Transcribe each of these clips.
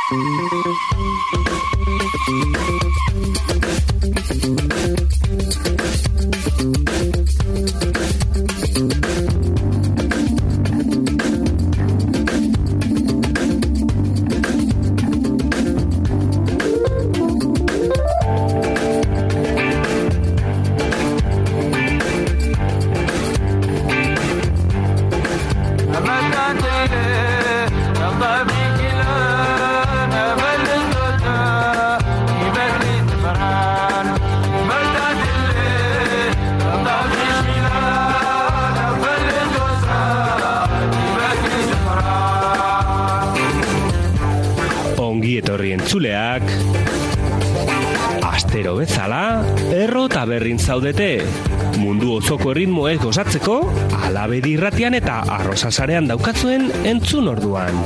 Entzuleak, astero bezala, erro taberrin zaudete. Mundu osoko erritmoez gozatzeko, Alabedi irratian eta Arrosasarean daukatzuen entzun orduan.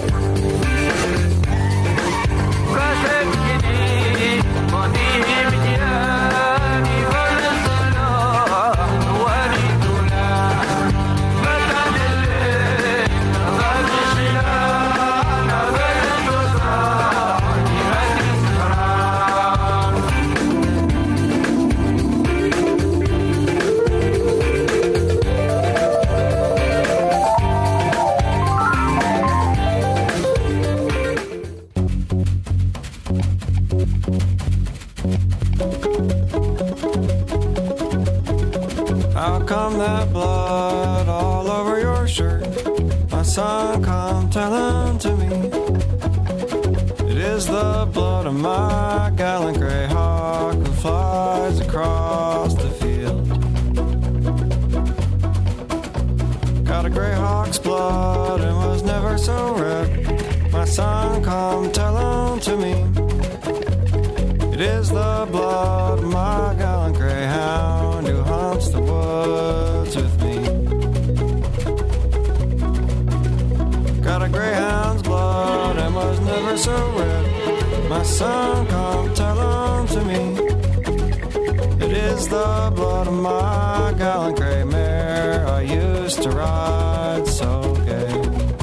That blood all over your shirt, my son, come tell unto me. It is the blood of my gallant gray hawk who flies across the field. Got a gray hawk's blood and was never so red. My son, come tell unto me. It is the blood of my gallant greyhound who haunts the woods with me. Got a greyhound's blood and was never so red. My son, come tell unto me. It is the blood of my gallant grey mare I used to ride so gay.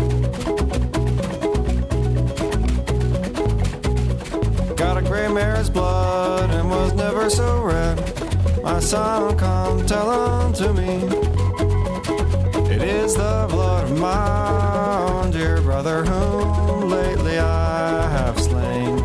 Got a grey mare's blood and was never so red. My son, come tell unto me. It is the blood of my own dear brother whom lately I have slain.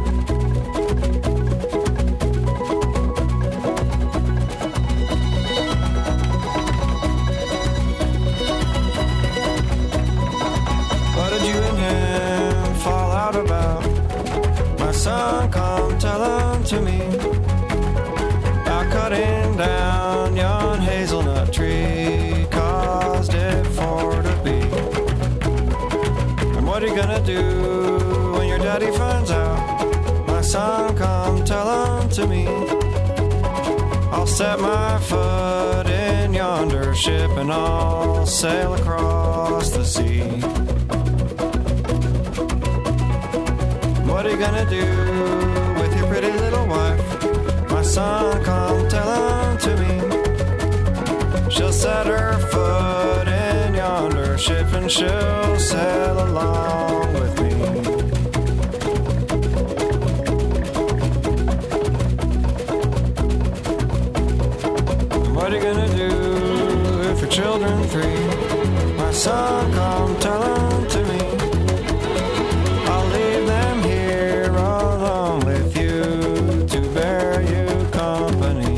What did you and him fall out about? My son, come tell unto me. About cutting down yon hazelnut tree, caused it for to be. And what are you gonna do when your daddy finds out? My son, come tell unto me. I'll set my foot in yonder ship and I'll sail across the sea. What are you gonna do with your pretty little wife? My son, come tell unto me. She'll set her foot in yonder ship and she'll sail along with me. And what are you gonna do if your children three? My son, come tell unto me. I'll leave them here alone with you to bear you company.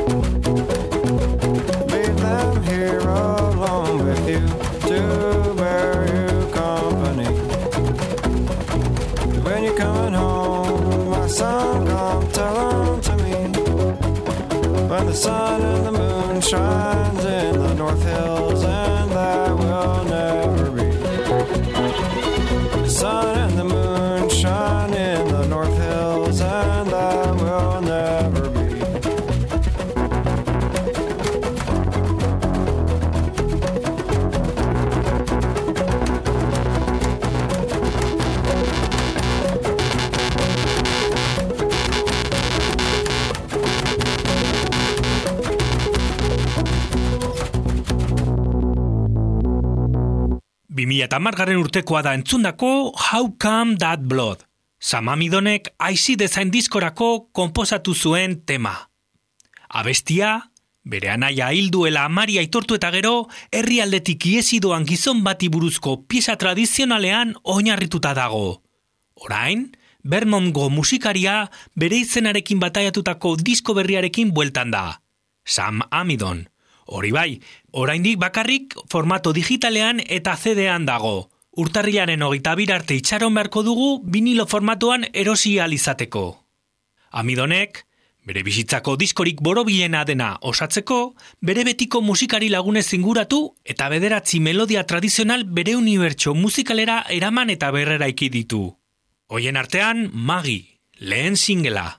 Leave them here alone with you to bear you company. When you're coming home, my son, come tell unto me. When the sun and the moon shines in the North Hills, and that will never be. The sun and the moon shine in the North Hills, and that will never be. Eta margarren urtekoa da entzundako How Come That Blood. Sam Amidonek Icy Design diskorako konposatu zuen tema. Abestia, bere anaia hil duela amari aitortu eta gero, herrialdetik iesi doan gizon bati buruzko pieza tradizionalean oinarrituta dago. Orain, Vermongo musikaria bere izenarekin bataiatutako disko berriarekin bueltan da. Sam Amidon. Hori bai, oraindik bakarrik formato digitalean eta CD-an dago. Urtarrilaren 22 arte itxaron beharko dugu vinilo formatuan erosi ahal izateko. Amidonek, bere bizitzako diskorik borobilena dena osatzeko, bere betiko musikari lagunez inguratu eta 9 melodia tradizional bere unibertso musikalera eraman eta berreraiki ditu. Hoien artean, Magi, lehen singela.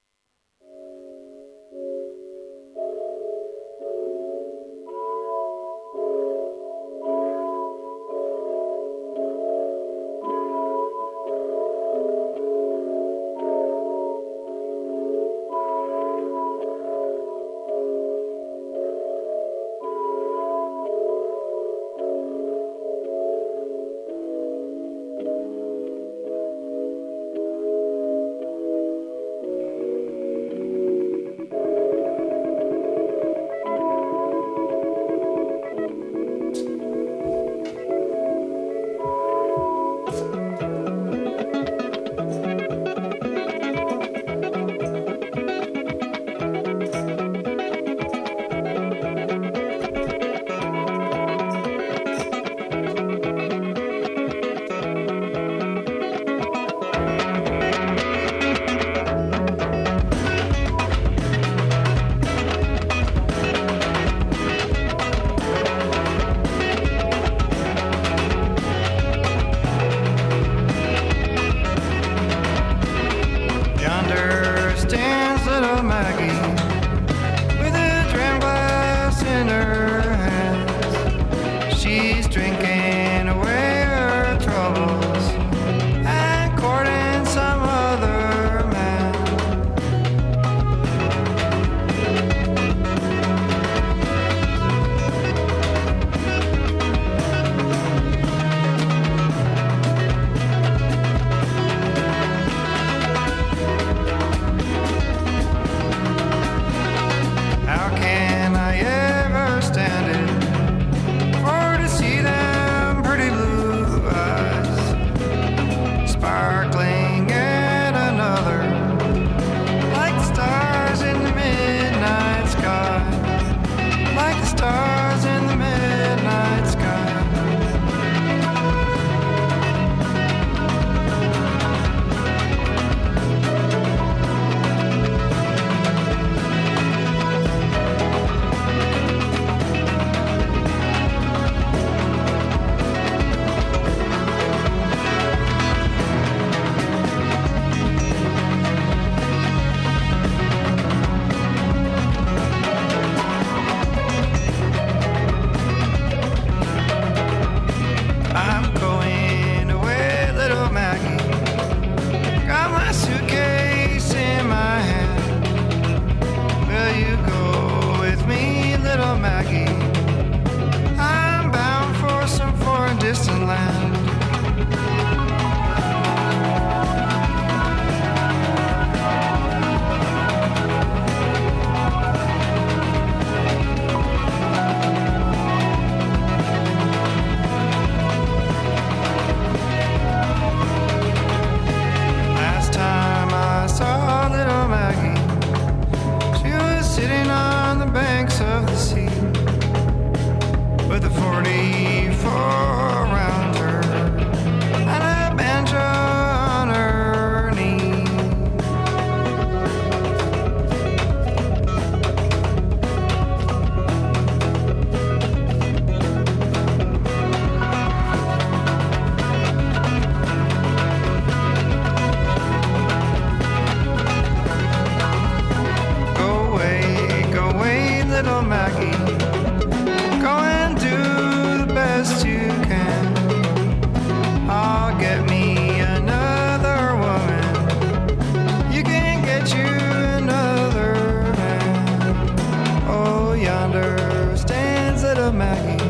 Maggie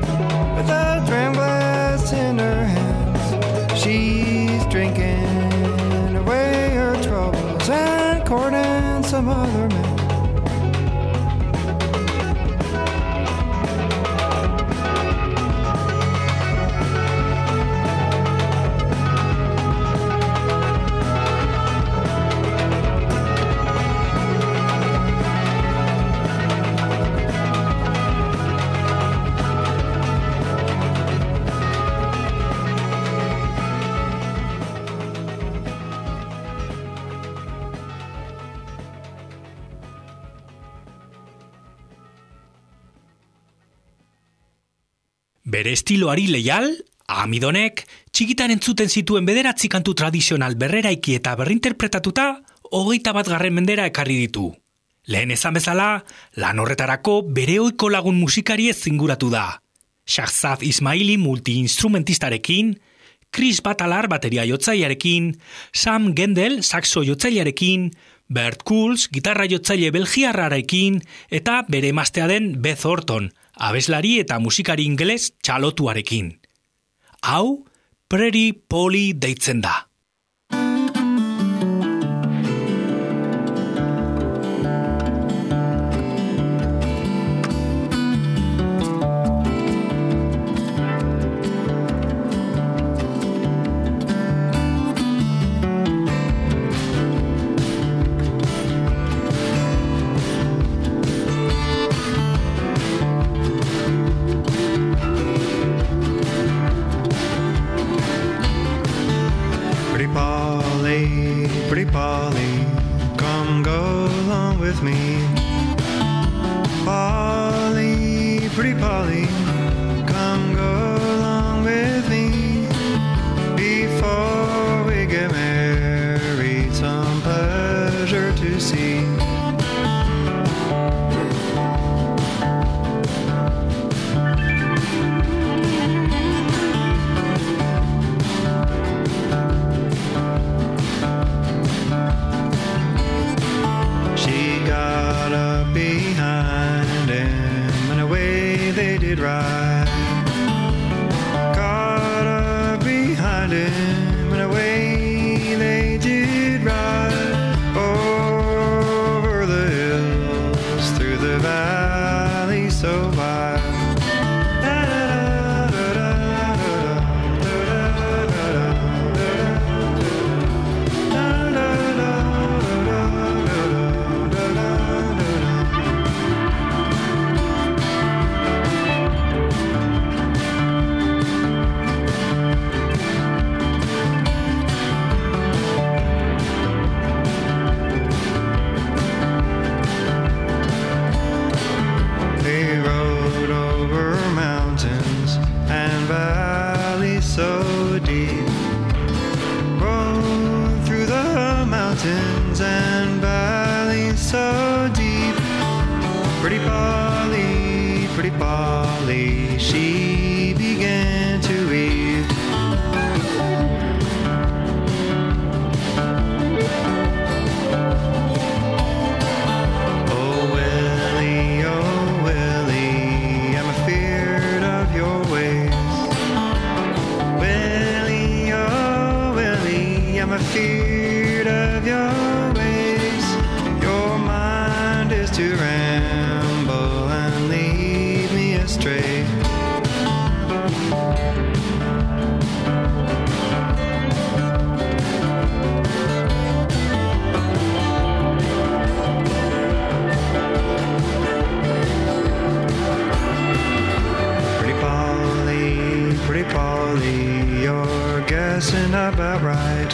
with a dram glass in her hands. She's drinking. some other man. Bere estiloari leial, Amidonek txikitan entzuten zituen 9 kantu tradizional berreraiki eta berrinterpretatuta 21. mendera ekarri ditu. Lehen esan bezala, lan horretarako bere ohiko lagun musikari ez zinguratu da. Shahzad Ismaili multi-instrumentistarekin, Chris Batalar bateria jotzailearekin, Sam Gendel saxo jotzailearekin, Bert Kuls gitarra jotzaile belgiarrarekin eta bere emaztea den Beth Orton, abeslari eta musikari ingeles txalotuarekin. Hau, Pretty Polly deitzen da. Pretty Polly, come go along with me. Polly, pretty Polly, come go along with me. Before we get married, some pleasure to see. Behind him and away they did ride. Caught up behind him and away they did ride. Over the hills, through the valley so wide. So deep, roll through the mountains and valleys so deep. Pretty Polly, she began to weep. Oh Willie, I'm afeared of your ways. I'm afeared of your ways. Your mind is to ramble and lead me astray. Pretty Polly, you're guessing about right.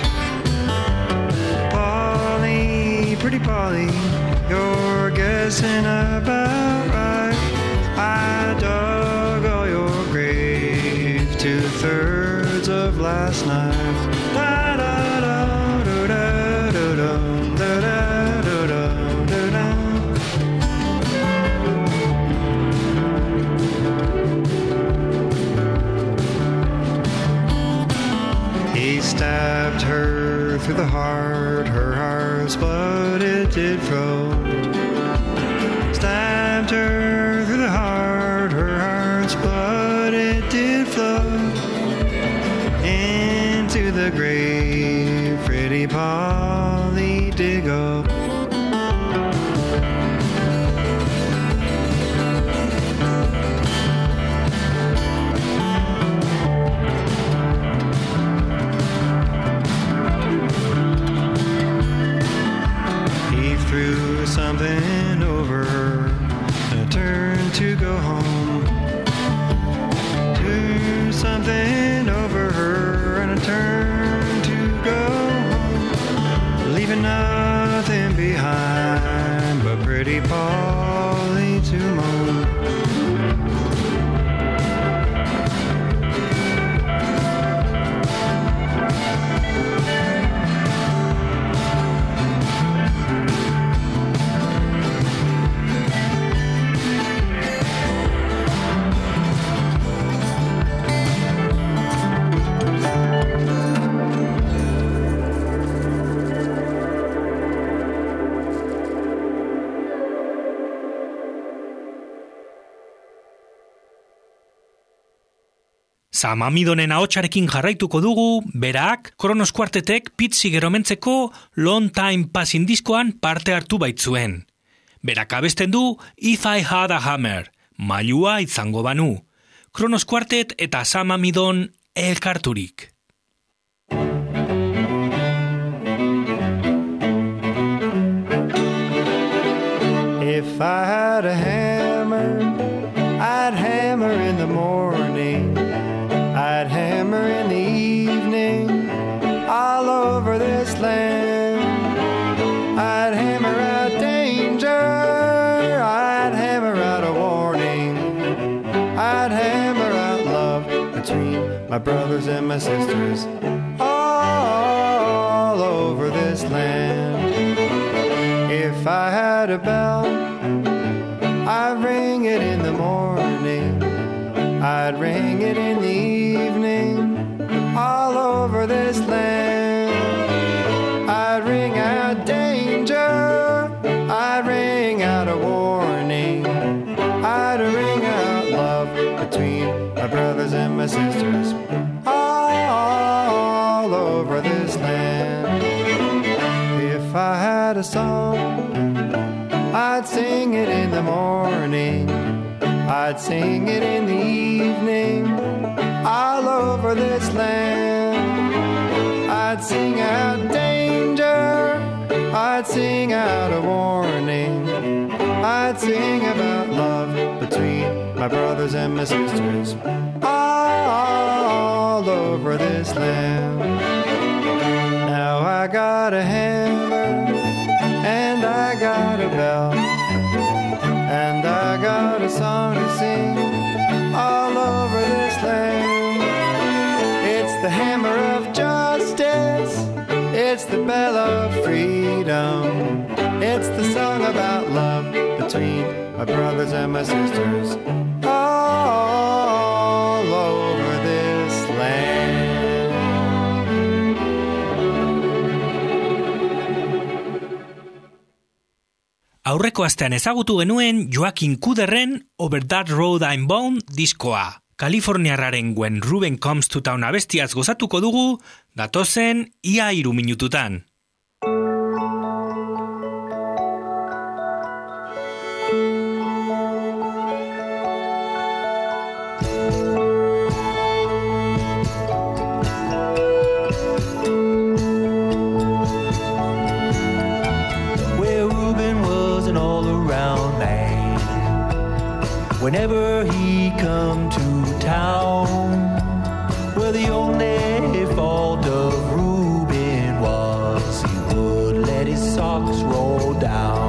Pretty Polly, you're guessing about right. I dug all your grave 2/3 of last night. Da da da da da da da da da da. He stabbed her through the heart, her heart's blood it did flow. Stabbed her through the heart, her heart's blood it did flow. Into the grave, Pretty Polly did go. Sam Amidonen ahotsarekin jarraituko dugu, berak, Kronos Quartetek Pete Seeger omentzeko Long Time Passing diskoan parte hartu baitzuen. Berak abesten du If I Had a Hammer, mailua izango banu. Kronos Quartet eta Sam Amidon elkarturik. If I had a hammer, I'd hammer in the morning, I'd hammer in the evening, all over this land. I'd hammer out danger, I'd hammer out a warning, I'd hammer out love between my brothers and my sisters, all over this land. If I had a bell, I'd ring it in the morning, I'd ring it in the evening, all over this land. I'd ring out danger, I'd ring out a warning, I'd ring out love between my brothers and my sisters, all over this land. If I had a song, I'd sing it in the morning, I'd sing it in the evening, all over this land. I'd sing out danger, I'd sing out a warning, I'd sing about love between my brothers and my sisters, all over this land. Now I got a hammer, and I got a bell, and I got a song to sing all over this land. It's the hammer of justice, it's the bell of freedom, it's the song about love between my brothers and my sisters, all over this land. Aurreko astean ezagutu genuen Joaquin Kuderren Over That Road I'm Bound diskoa. Kaliforniarraren When Ruben Comes to Town abestiaz gozatuko dugu, datozen ia 3 minututan. Whenever he come to town, well, the only fault of Reuben was he would let his socks roll down.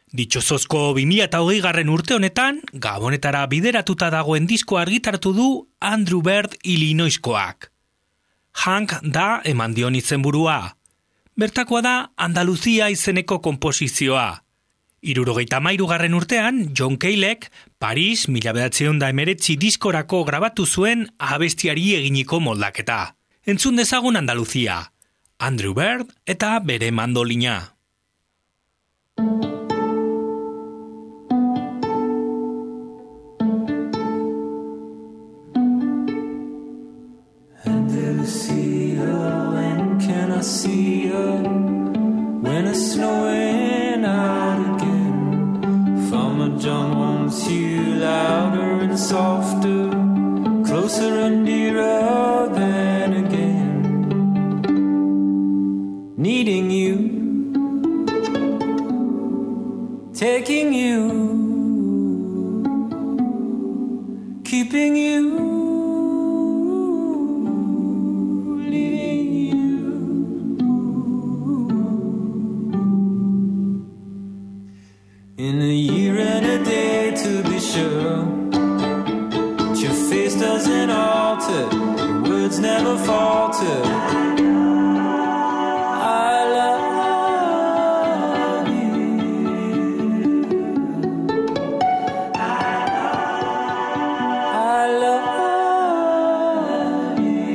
Ditxosozko 2020 urte honetan, Gabonetara bideratuta dagoen diskoa argitaratu du Andrew Bird Illinoiskoak. Hank da eman dion izenburua. Bertakoa da Andaluzia izeneko konposizioa. 73. urtean, John Caleek Paris 1919 diskorako grabatu zuen abestiari eginiko moldaketa. Entzun dezagun Andaluzia, Andrew Bird eta bere mandolina. Andalusia, when can I see you? When it's snowing out again. Farmer John wants you louder and softer, closer and dearer than again. Needing you, taking you, keeping you. In a year and a day to be sure, but your face doesn't alter, your words never falter. I love you. I love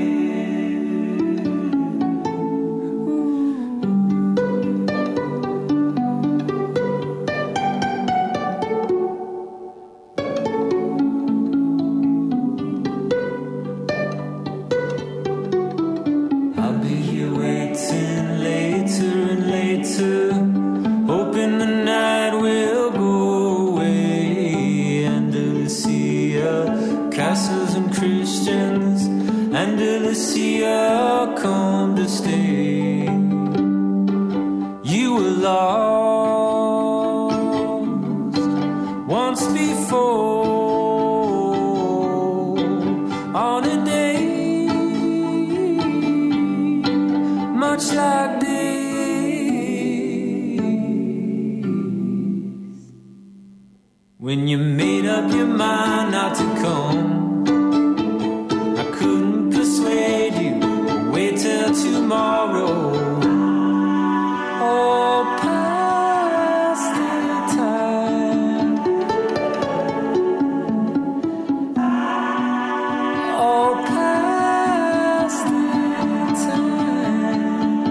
hoping the night will go away. Andalusia, castles and Christians, Andalusia, come to stay. You were lost once before on a day much like this. When you made up your mind not to come, I couldn't persuade you. Wait till tomorrow. Oh, past the time. Oh, past the time.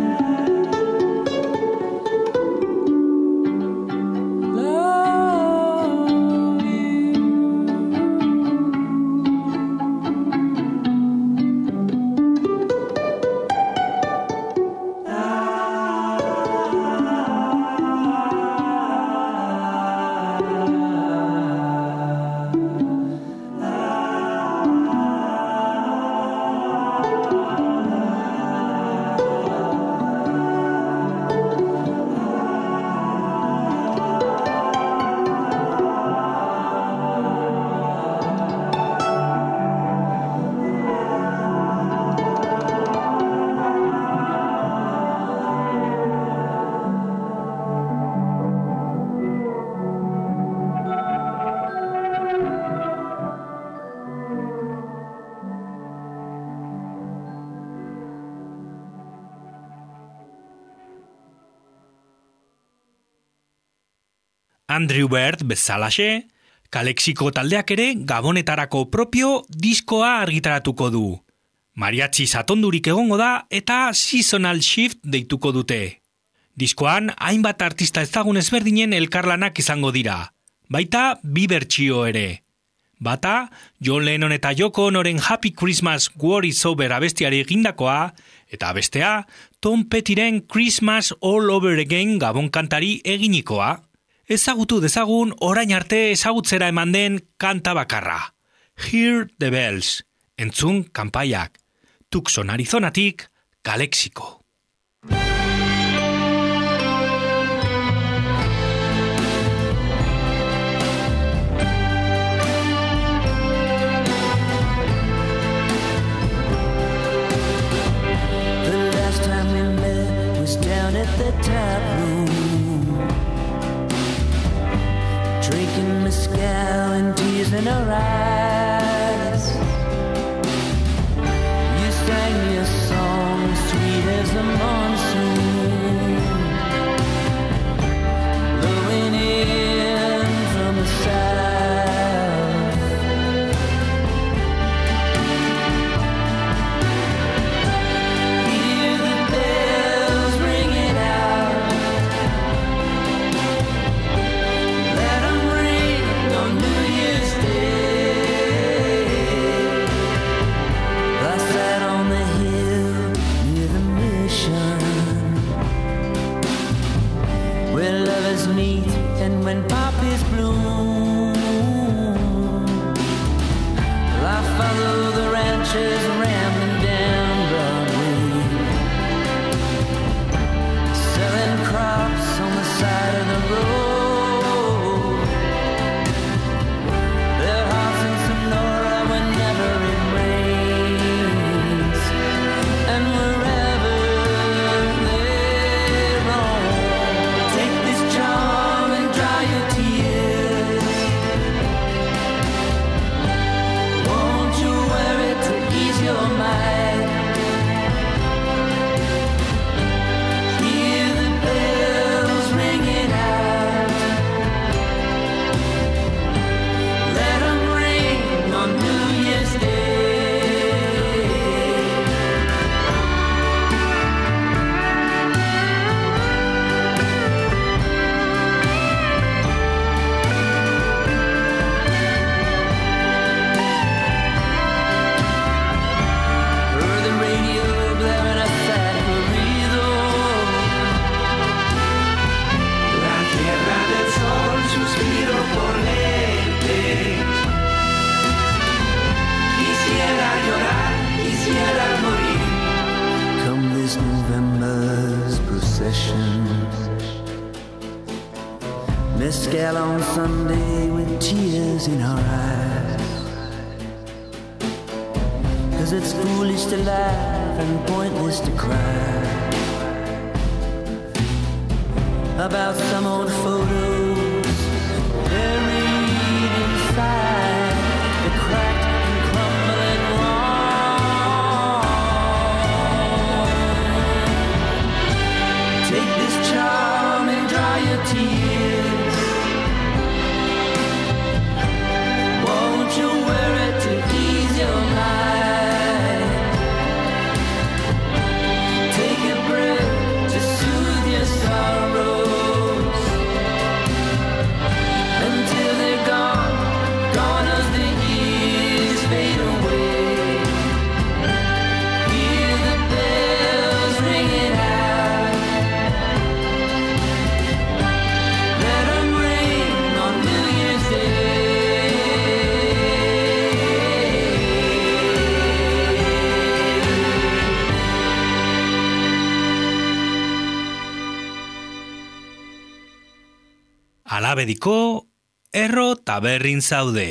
Andrew Bird bezalaxe, Kalexiko taldeak ere Gabonetarako propio diskoa argitaratuko du. Mariachi satondurik egongo da eta Seasonal Shift deituko dute. Diskoan hainbat artista ezagun ezberdinen elkarlanak izango dira, baita bi bertsio ere. Bata, John Lennon eta Yoko Onoren Happy Christmas War is Over abestiari egindakoa, eta bestea, Tom Pettyren Christmas All Over Again Gabon kantari eginikoa. Ezagutu dezagun orain arte ezagutzera eman den kanta bakarra. Hear the Bells, entzun kanpaiak. Tucson, Arizonatik, Kalexiko. The last time we met was down at the tap room. drinking mezcal and tears in her eyes. You sang me a song sweet as the monsoon, blowing in from the south. Hear the bells ringing out, let them ring on New Year's Day. I sat on the hill near the mission, where lovers meet and when poppies bloom. I follow the ranchers rambling down Broadway, selling crops on the side of the road. Their hearts in Sonora whenever it rains, and wherever they roam. Take this charm and dry your tears. Won't you wear it to ease your mind? Hear the bells ringing out, let them ring on New Year's Day. Heard the radio blaring a sad corrido. La tierra del sol suspiro por verte. Quisiera llorar, quisiera morir. Come this November's procession, mezcal on Sunday with tears in our eyes. 'Cause it's foolish to laugh and pointless to cry about some old photos buried inside the cracked and crumbling wall. Take this charm and dry your tears. Won't you wear it to ease your mind? Take a breath to soothe your sorrows until they're gone, gone as the years fade away. Hear the bells ringing out, let them ring on New Year's Day. Alabediko, erro taberrin zaude.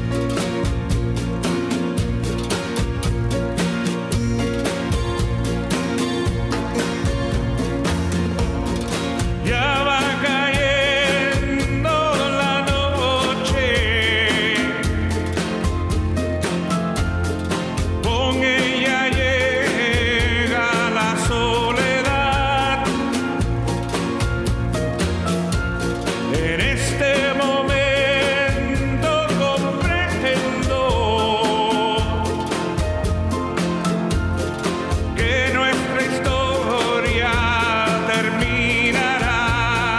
Ya va cayendo la noche, con ella llega la soledad. En este momento comprendo que nuestra historia terminará.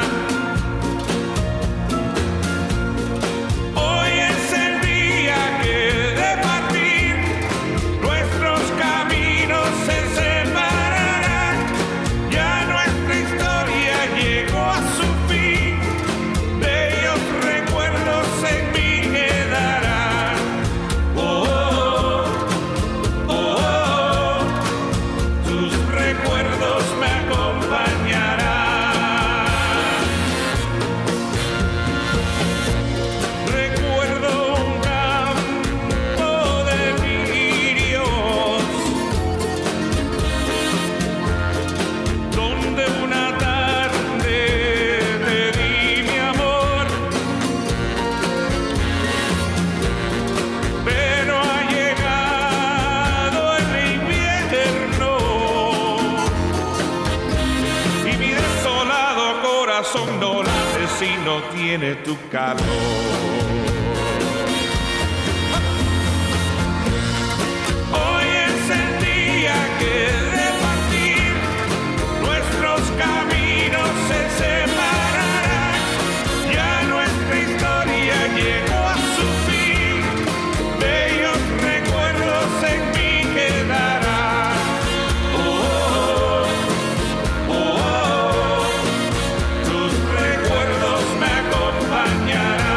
Hoy es el día que de partir nuestros caminos se separarán. Ya nuestra historia llegó a su fin, bellos recuerdos en mí quedarán. Oh, oh, oh, oh, tus recuerdos me acompañarán. Recuerdo un campo de lirios, donde una tarde te di mi amor. corazón no late si no tiene tu calor. Hoy es el día que de partir nuestros caminos se separarán. Ya nuestra historia llegó a su fin, bellos recuerdos en mí quedarán. Tus recuerdos me acompañarán.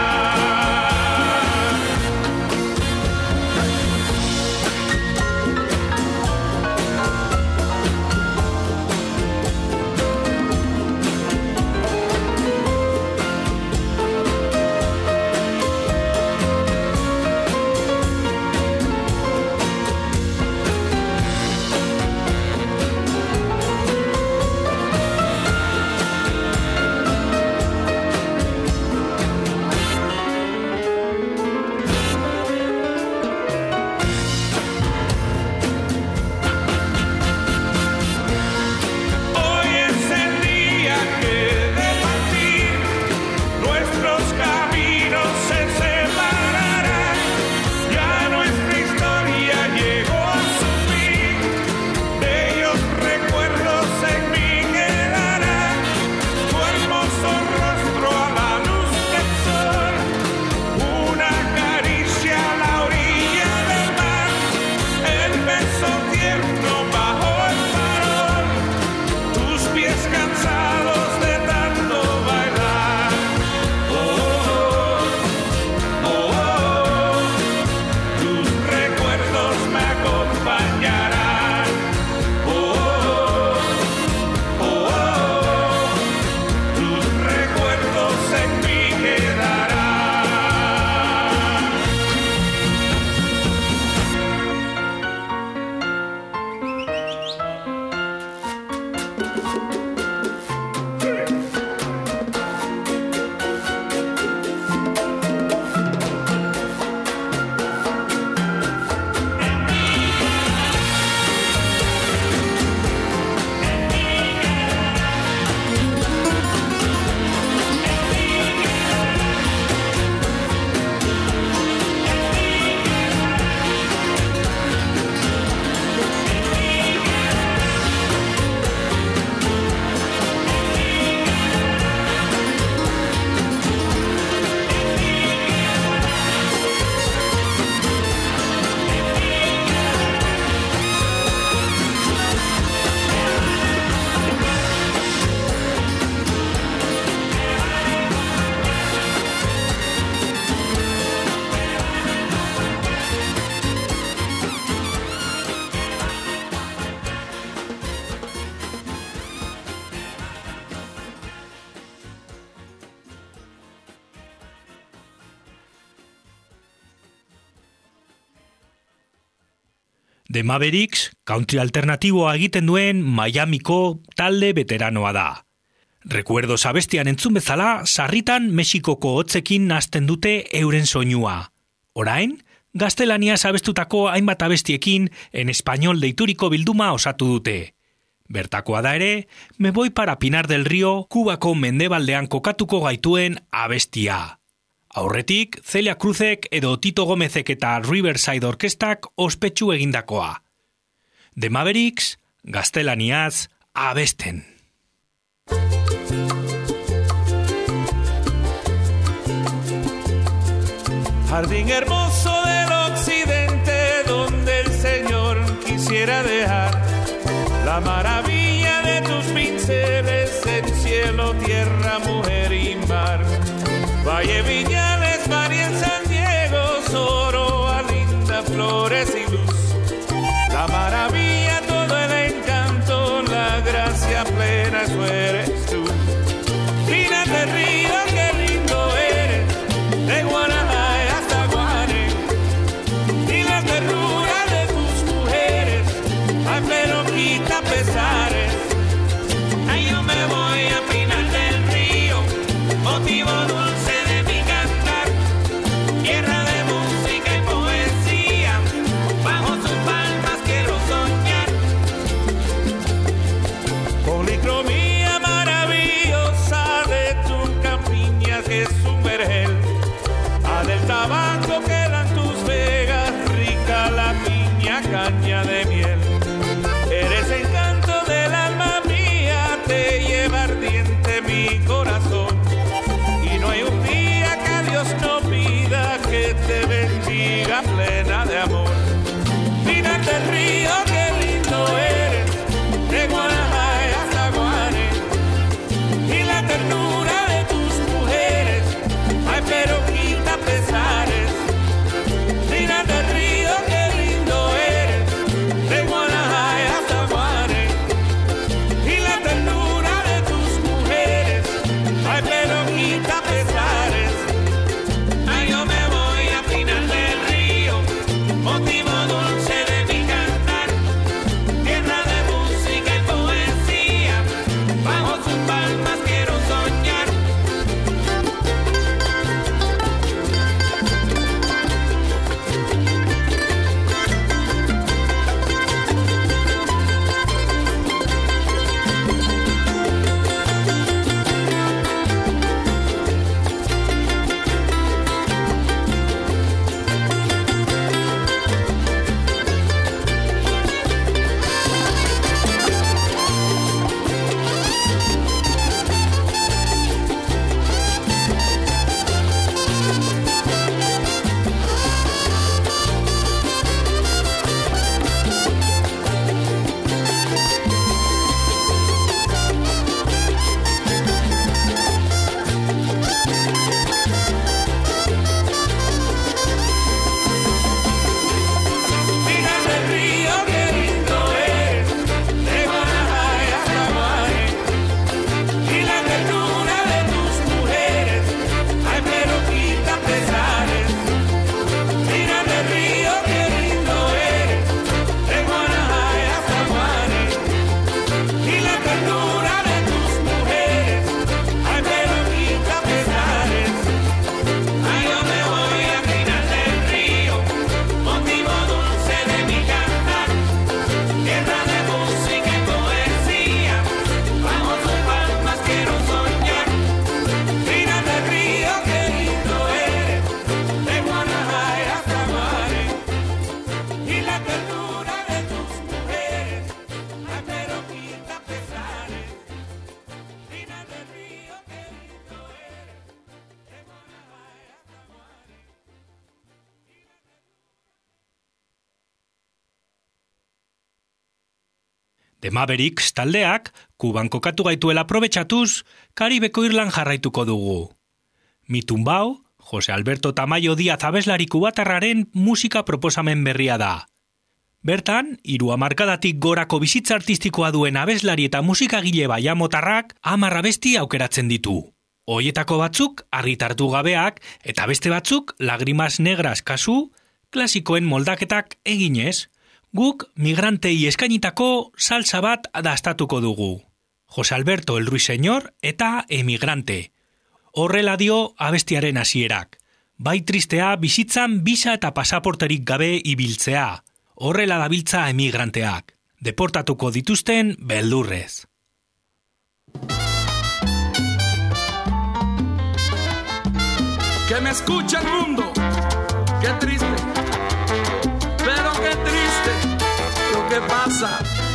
Hoy es el día que de partir nuestros caminos se separarán. Ya nuestra historia llegó a su fin, bellos recuerdos en mí quedarán. Tu hermoso rostro a la luz del sol, una caricia a la orilla del mar, el beso tierno bajo el farol, tus pies cansados de tanto bailar. Tus recuerdos me acompañarán. Tus recuerdos en mí quedarán. The Mavericks, country alternatiboa egiten duen Miamiko talde veteranoa da. Recuerdos abestian entzun bezala, sarritan Mexikoko hotzekin hasten dute euren soinua. Orain, gaztelaniaz abestutako hainbat abestiekin en español deituriko bilduma osatu dute. Bertakoa da ere, Me voy para Pinar del Río, Kubako mendebaldean kokatuko gaituen abestia. Aurretik, Celia Cruzek edo Tito Gomezek eta Riverside Orkestak ospetsu egindakoa. The Mavericks, gaztelaniaz abesten. Jardín hermoso del occidente donde el Señor quisiera dejar la maravilla de tus pinceles en cielo, tierra, mujer y mar. Valle Viñales, María en San Diego, Soroa, linda, flores y luz. La maravilla, todo el encanto, la gracia plena, eso eres tú. Pinar del Río, qué lindo eres, de Guanajay hasta Guané. Y la ternura de tus mujeres, ay, pero quita pesares. Ay, yo me voy a Pinar del Río, motivo dulce de mi cantar, tierra de música y poesía, bajo sus palmas quiero soñar. Policromía maravillosa de The Mavericks taldeak, Kuban kokatu gaituela aprobetxatuz, Karibeko Irlan jarraituko dugu. Mitumbao, Jose Alberto Tamayo Díaz abeslari kubatarraren musika proposamen berria da. Bertan, 3 hamarkadatik gorako bizitza artistikoa duen abeslari eta musikagile baiamotarrak 10 abesti aukeratzen ditu. Hoietako batzuk argitaratu gabeak eta beste batzuk Lagrimas Negras kasu, klasikoen moldaketak eginez, guk migrantei eskainitako salsa bat dastatuko dugu. Jose Alberto el Ruiseñor eta Emigrante. Horrela dio abestiaren hasierak. Bai tristea bizitzan bisa eta pasaporterik gabe ibiltzea. Horrela dabiltza emigranteak. Deportatuko dituzten beldurrez. Que me escuche el mundo, qué triste, pero qué triste lo que pasa.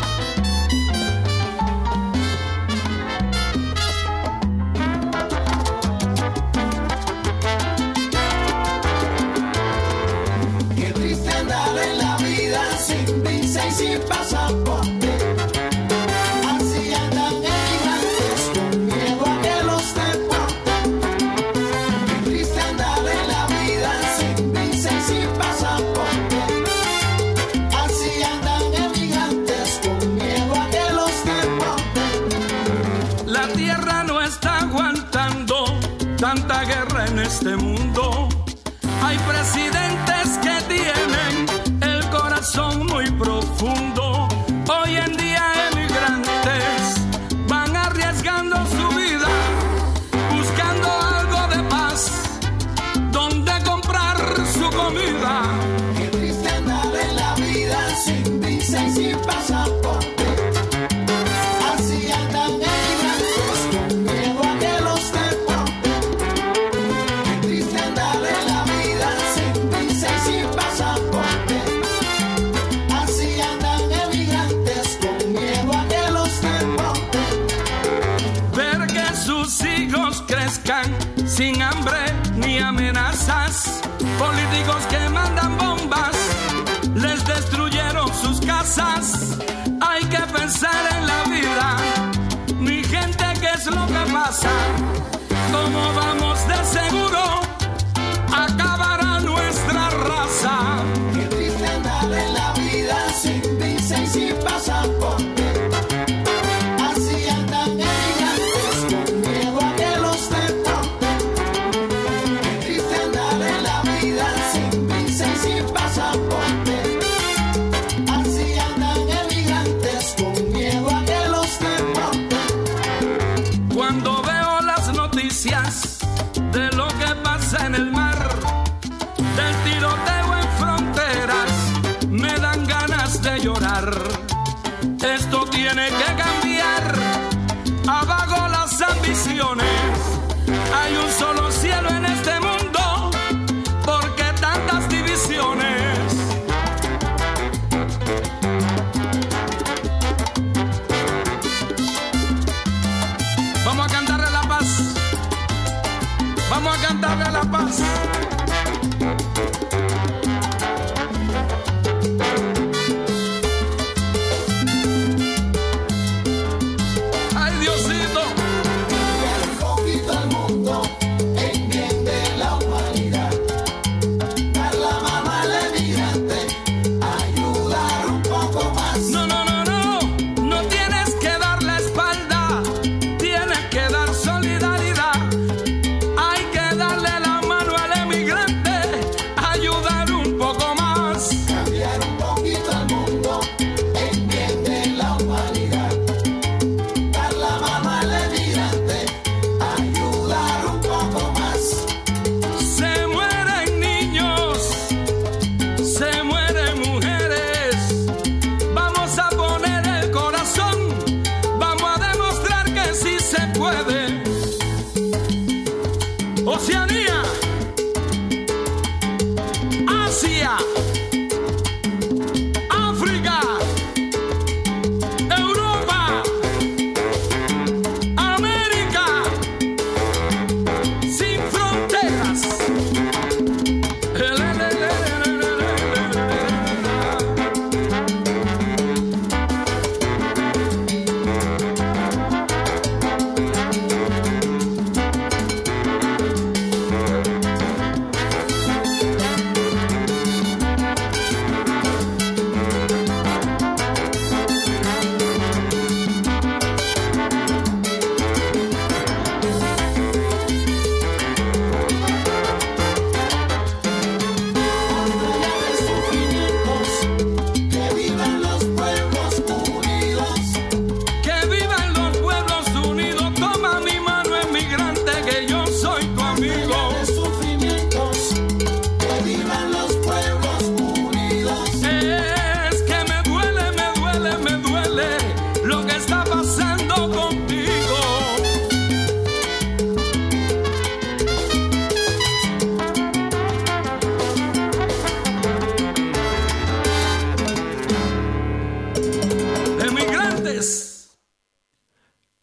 Qué triste andar en la vida sin visa y sin pasaporte. Así andan emigrantes con miedo a que los deporten. Qué triste andar en la vida sin visa y sin pasaporte. Así andan emigrantes con miedo a que los deporten. La tierra no está aguantando tanta guerra en este mundo. Hay presidentes que tienen el corazón muy profundo. Hoy en día emigrantes van arriesgando su vida, buscando algo de paz, donde comprar su comida. Qué triste andar en la vida sin visa y sin pasaporte. Así andan emigrantes con miedo a que los deporten. Qué triste andar en la vida sin visa y sin pasaporte. Así andan emigrantes con miedo a que los deporten. Ver que sus hijos crezcan sin hambre ni amenazas. Políticos que mandan bombas les destruyeron sus casas. Hay que pensar en la vida, mi gente, ¿qué es lo que pasa? ¿Cómo vamos de seguro? Acabará nuestra raza. Qué triste andar en la vida sin visa y sin pasaporte. Así andan emigrantes con miedo a que los deporten. Qué triste andar en la vida sin visa y sin pasaporte. Así andan emigrantes con miedo a que los deporten. Cuando veo las noticias de lo que pasa en el mar, del tiroteo en fronteras, me dan ganas de llorar. Esto tiene que cambiar. Abajo las ambiciones. Hay un solo cielo en este mundo. ¿Por qué tantas divisiones? Vamos a cantarle la paz. Vamos a cantarle la paz. Ay, Diosito. Un poquito al mundo en bien de la humanidad. Dar la mano al emigrante, ayudar un poco más. No, no, no, no. No tienes que dar la espalda. Tienes que dar solidaridad. Hay que darle la mano al emigrante.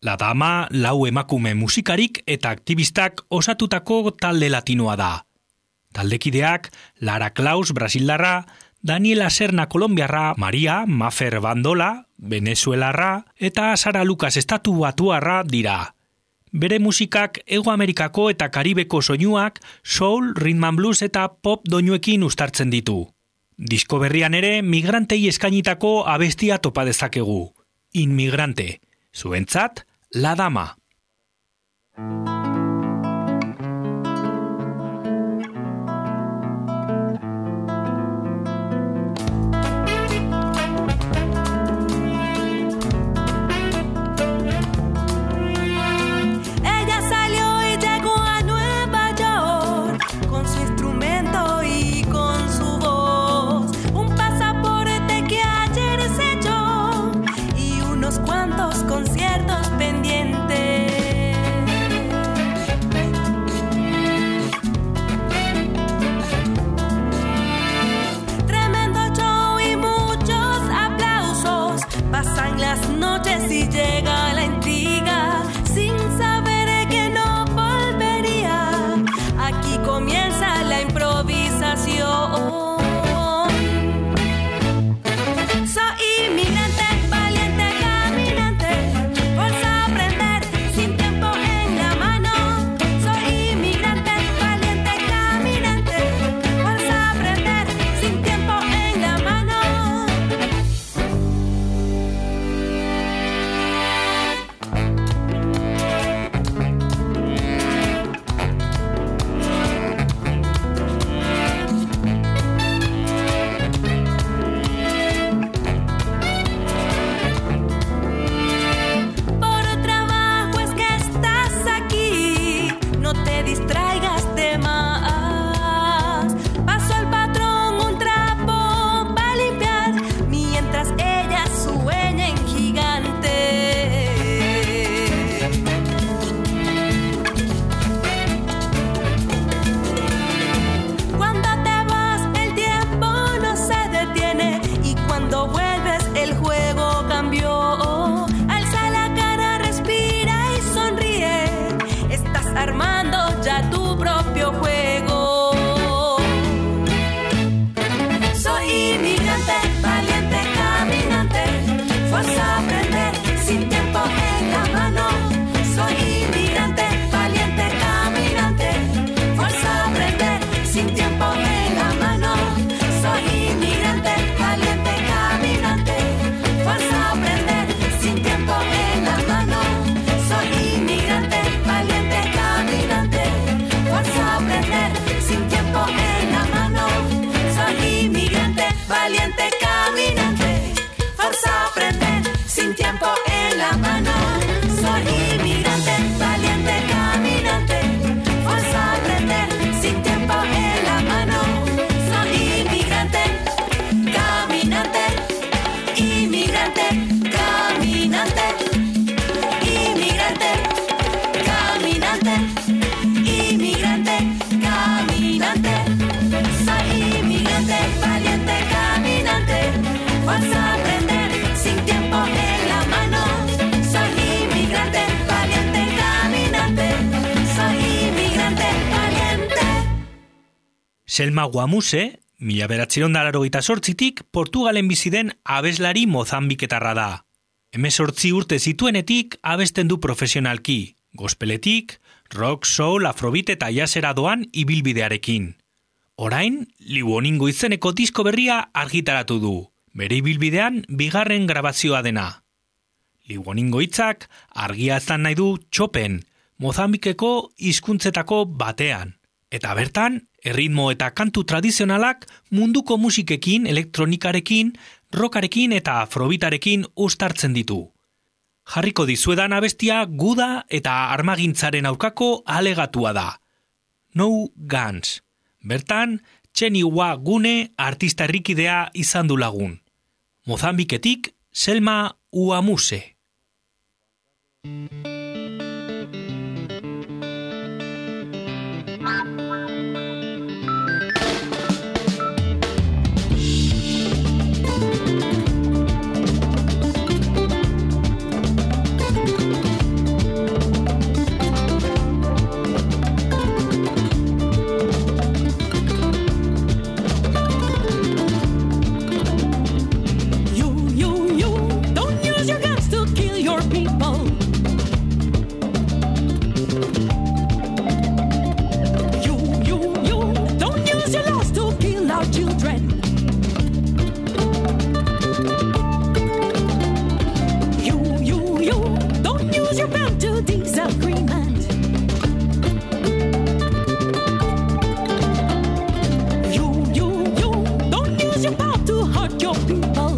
La Dama 4 emakume musikarik eta aktivistak osatutako talde latinoa da. Taldekideak Lara Klaus brasildarra, Daniela Serna kolombiarra, Maria Mafer Bandola venezuelarra eta Sara Lucas estatu batuarra dira. Bere musikak Hego Amerikako eta Karibeko soinuak soul, rhythm and blues eta pop doinuekin uztartzen ditu. Disko berrian ere migrantei eskainitako abestia topa dezakegu. Inmigrante. Zuentzat, La Dama. Conciertos pendientes. Tremendo show y muchos aplausos. Pasan las noches y llega la intriga, sin saber que no volvería. Aquí comienza la improvisación. Selma Guamuse, 1988tik Portugalen bizi den abeslari mozambiketarra da. 18 urte zituenetik abesten du profesionalki, gospeletik, rock, soul, afrobeat eta jazzera doan ibilbidearekin. Orain, Liwoningo izeneko disko berria argitaratu du, bere ibilbidean bigarren grabazioa dena. Liwoningo hitzak argia ezan nahi du txopen, Mozambikeko hizkuntzetako batean. Eta bertan, erritmo eta kantu tradizionalak munduko musikekin, elektronikarekin, rockarekin eta afrobitarekin uztartzen ditu. Jarriko dizuedan abestia guda eta armagintzaren aurkako alegatua da. No Guns. Bertan, Txeniwa Gune artista herrikidea izan du lagun. Mozambiketik, Selma Guamuse. use your mouth to disagreement. You, don't use your mouth to hurt your people.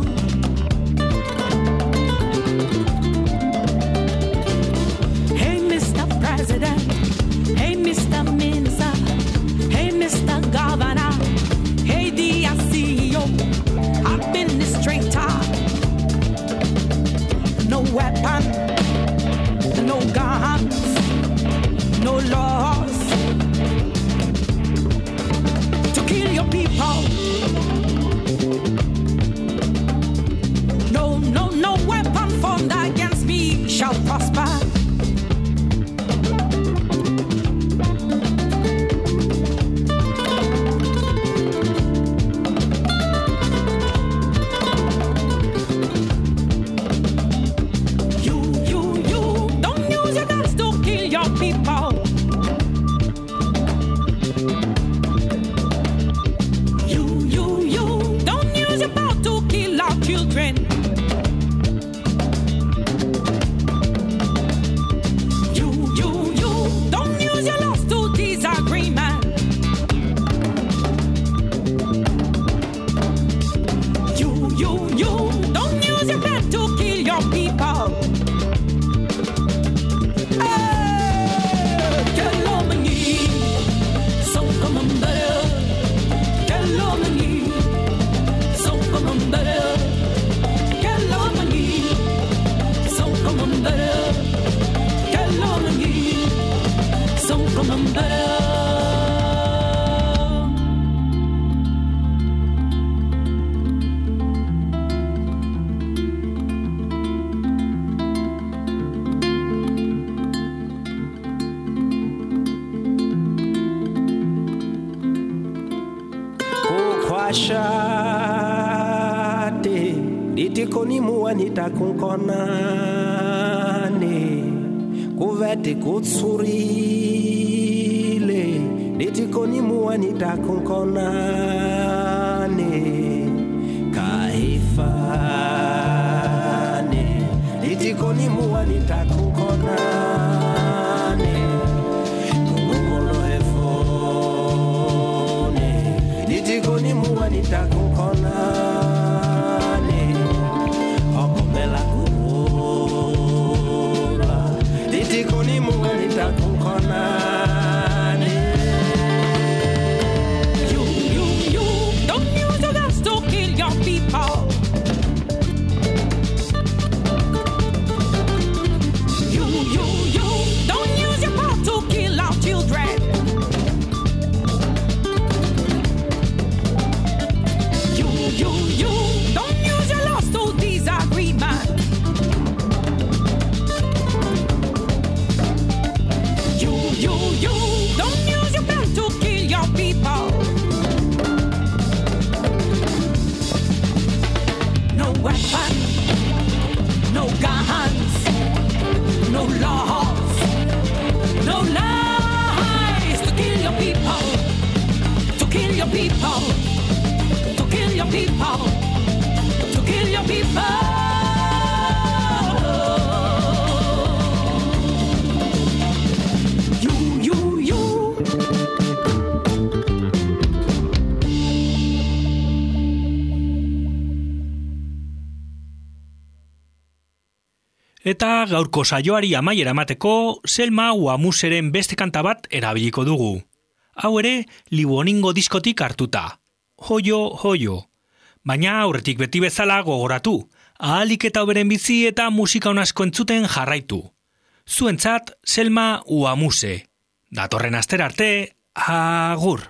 Hey, Mr. President. Hey, Mr. Minister. Hey, Mr. Governor. Hey, the CEO. Administrator. No weapon, no guns, no laws to kill your people. No weapon formed against me shall prosper. Shate ditikoni muanita kunkonane kuvete kutsurile ditikoni muanita kunkonane kaifane ditikoni muanita kunkonane ngolo efone ditikoni muanita kunkonane okomela kuola ditikoni muanita kunkonane. You don't use your guns to kill your people. You don't use your mouth to kill our children. You don't use your laws to disagreement. You don't use your pen to kill your people. No weapon, no guns, no laws, no lies to kill your people, to kill your people, to kill your people, to kill your people. You. Eta gaurko saioari amaiera emateko Selma Uamuseren beste kanta bat erabiliko dugu. Hau ere, Liboningo diskotik hartuta. Hoyo. Baina aurretik beti bezala gogoratu, ahalik eta hoberen bizi eta musika onasko entzuten jarraitu. Zuentzat Selma Uamuse. Datorren astera arte, agur!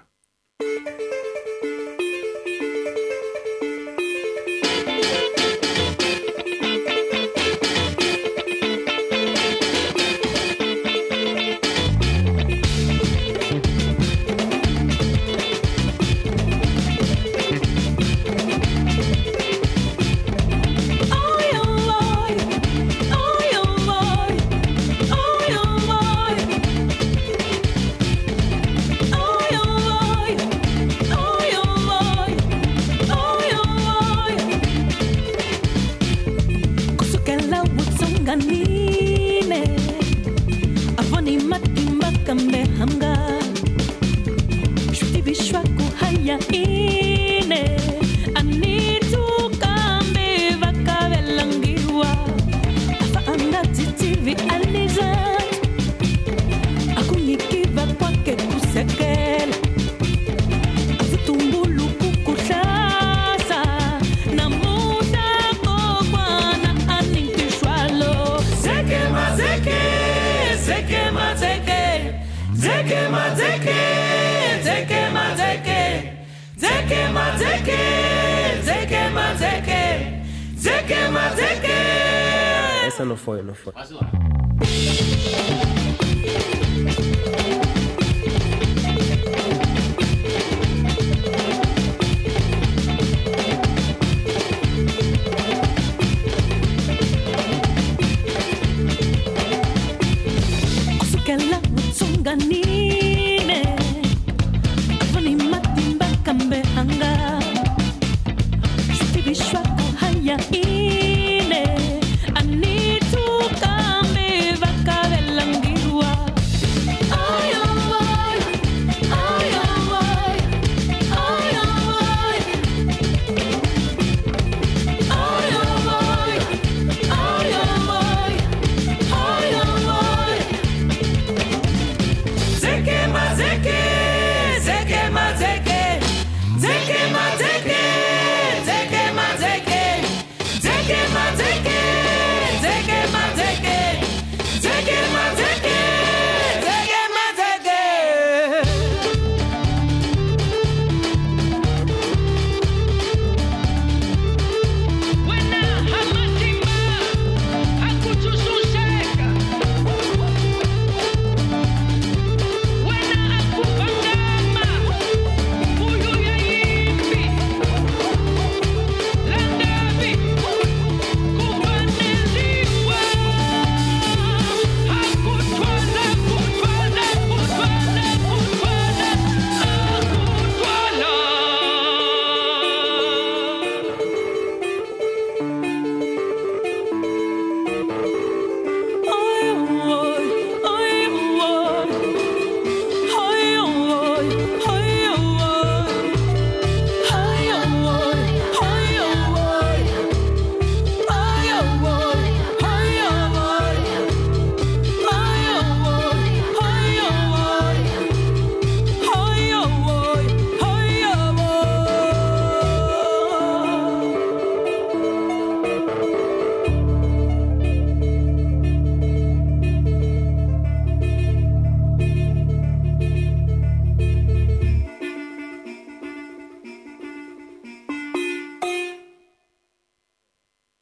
Zeke mazeke, zeke mazeke, zeke mazeke, zeke mazeke, zeke mazeke. Essa não foi, não foi. Osukela mutsungani